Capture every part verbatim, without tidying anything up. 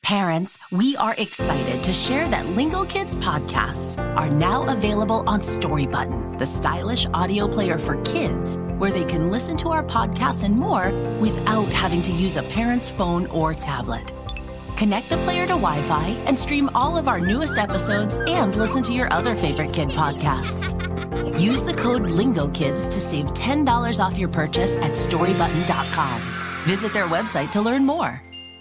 Parents, we are excited to share that Lingo Kids podcasts are now available on Storybutton, the stylish audio player for kids, where they can listen to our podcasts and more without having to use a parent's phone or tablet. Connect the player to Wi-Fi and stream all of our newest episodes and listen to your other favorite kid podcasts. Use the code LingoKids to save ten dollars off your purchase at storybutton dot com. Visit their website to learn more.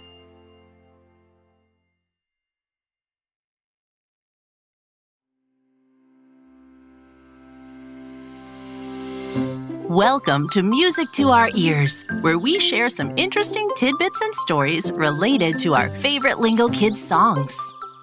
Welcome to Music to Our Ears, where we share some interesting tidbits and stories related to our favorite Lingo Kids songs.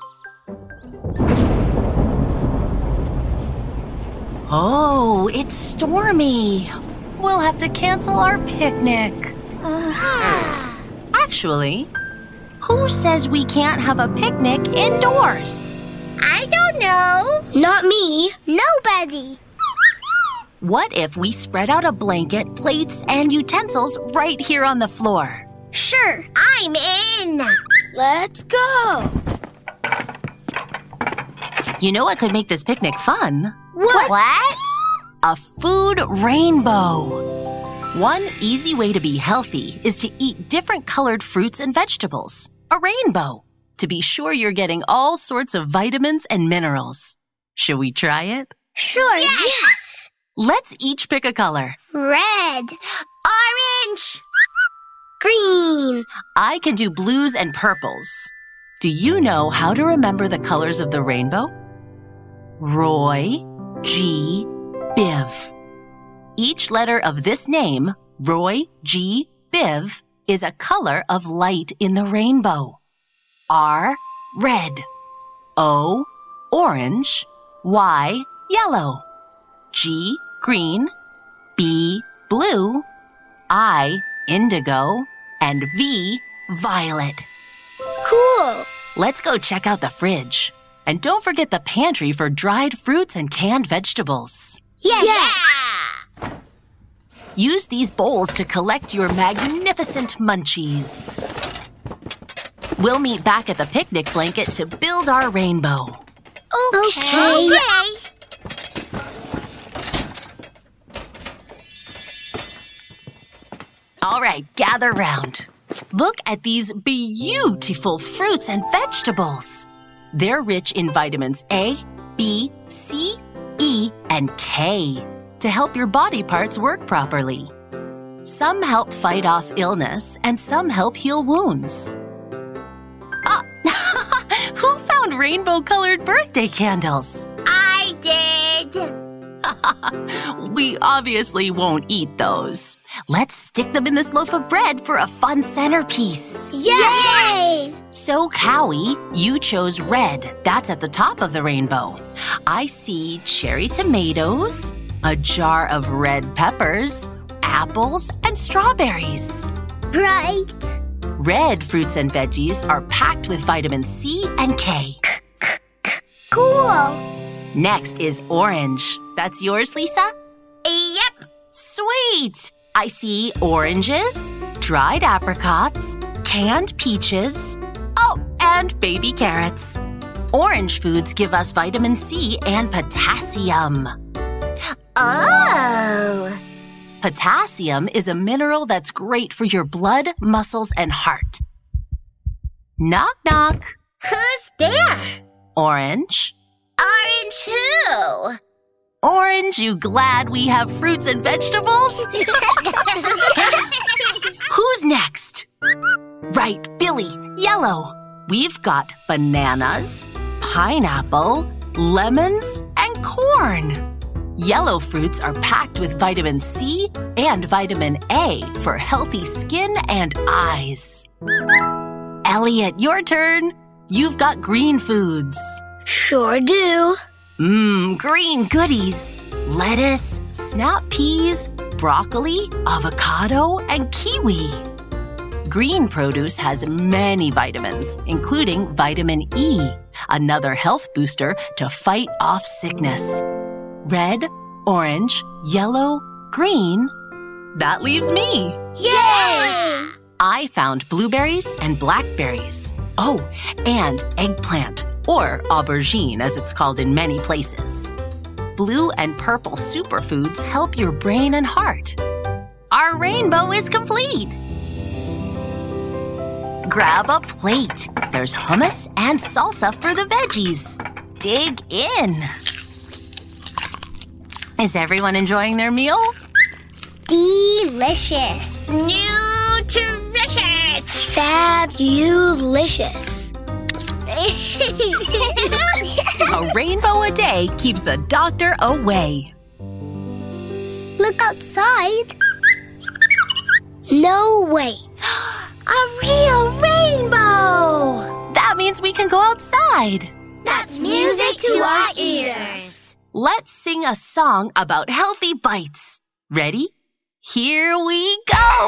Oh, it's stormy. We'll have to cancel our picnic. Actually, who says we can't have a picnic indoors? I don't know. Not me. Nobody. What if we spread out a blanket, plates, and utensils right here on the floor? Sure, I'm in. Let's go. You know what could make this picnic fun? What? What? A food rainbow. One easy way to be healthy is to eat different colored fruits and vegetables. A rainbow. To be sure you're getting all sorts of vitamins and minerals. Should we try it? Sure, yes. yes. Let's each pick a color. Red. Orange. Green. I can do blues and purples. Do you know how to remember the colors of the rainbow? Roy, G, Biv. Each letter of this name, Roy, G, Biv, is a color of light in the rainbow. R, red. O, orange. Y, yellow. G, green. B, blue. I, indigo. And V, violet. Cool. Let's go check out the fridge. And don't forget the pantry for dried fruits and canned vegetables. Yes! yes. Use these bowls to collect your magnificent munchies. We'll meet back at the picnic blanket to build our rainbow. Okay. Okay. All right, gather round. Look at these beautiful fruits and vegetables. They're rich in vitamins A, B, C, E, and K to help your body parts work properly. Some help fight off illness and some help heal wounds. Ah, who found rainbow-colored birthday candles? I did. We obviously won't eat those. Let's stick them in this loaf of bread for a fun centerpiece. Yay! So, Cowie, you chose red. That's at the top of the rainbow. I see cherry tomatoes, a jar of red peppers, apples, and strawberries. Right. Red fruits and veggies are packed with vitamin C and K. Cool. Next is orange. That's yours, Lisa? Yep. Sweet! I see oranges, dried apricots, canned peaches, oh, and baby carrots. Orange foods give us vitamin C and potassium. Oh! Potassium is a mineral that's great for your blood, muscles, and heart. Knock, knock. Who's there? Orange. Orange who? Orange, you glad we have fruits and vegetables? Who's next? Right, Billy, yellow. We've got bananas, pineapple, lemons, and corn. Yellow fruits are packed with vitamin C and vitamin A for healthy skin and eyes. Elliot, your turn. You've got green foods. Sure do. Mmm, green goodies. Lettuce, snap peas, broccoli, avocado, and kiwi. Green produce has many vitamins, including vitamin E, another health booster to fight off sickness. Red, orange, yellow, green. That leaves me. Yay! I found blueberries and blackberries. Oh, and eggplant, or aubergine as it's called in many places. Blue and purple superfoods help your brain and heart. Our rainbow is complete! Grab a plate. There's hummus and salsa for the veggies. Dig in. Is everyone enjoying their meal? Delicious. Nutritious. Fabulicious. A rainbow a day keeps the doctor away. Look outside. No way. A real rainbow. That means we can go outside. That's music to our ears. Let's sing a song about healthy bites. Ready? Here we go!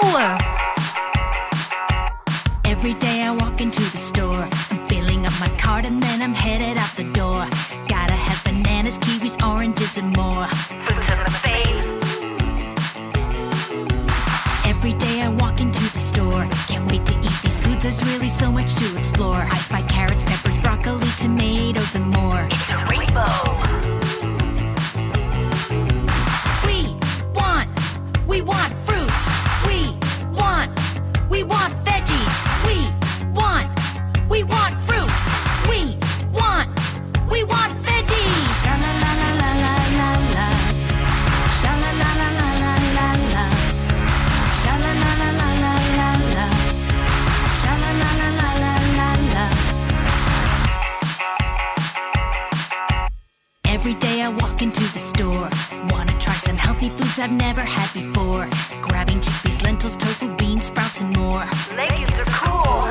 Every day I walk into the store. I'm filling up my cart and then I'm headed out the door. Gotta have bananas, kiwis, oranges, and more. Fruits are my fave. Every day I walk into the store. Can't wait to eat these foods, there's really so much to explore. I spy carrots, peppers, broccoli, tomatoes, and more. It's a rainbow. We want, we want fruits. We want, we want veggies. We want, we want fruits. We want, we want veggies. Sha la la la la la la la. Sha la la la la la la la. Sha la la la la la la la. Sha la la la la la la la. Every day I walk into the store. Wanna try some healthy foods I've never had before. Grabbing chickpeas, lentils, tofu, beans, sprouts, and more. Legumes are cool.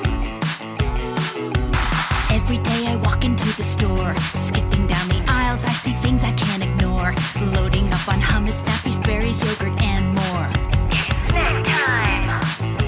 Every day I walk into the store. Skipping down the aisles, I see things I can't ignore. Loading up on hummus, snappies, berries, yogurt, and more. Snack time!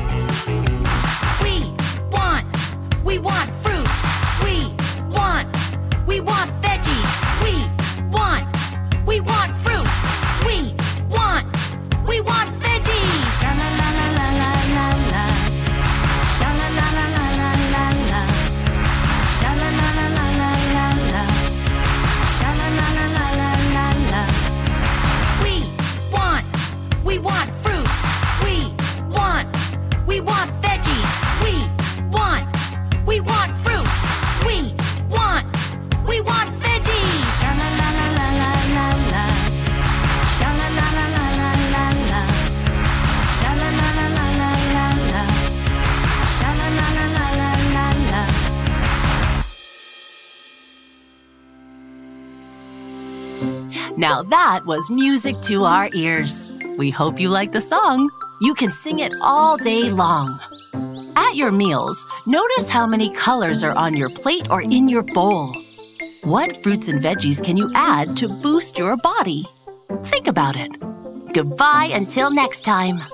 We want, we want fruits. We want, we want veggies. We want, we want fruits. We want, we want veggies. Sha la la la la la la la. Sha la la la la la la la. Sha la la la la la la la. Sha la la la la la la la. We want, we want fruits. We want, we want veggies. We want, we want fruits. We want, we want veggies. Sha la la la la la la la. Sha la la la la la la la. Sha la la la la la la la. Sha la la la la la la la. Now that was music to our ears. We hope you like the song. You can sing it all day long. At your meals, notice how many colors are on your plate or in your bowl. What fruits and veggies can you add to boost your body? Think about it. Goodbye until next time.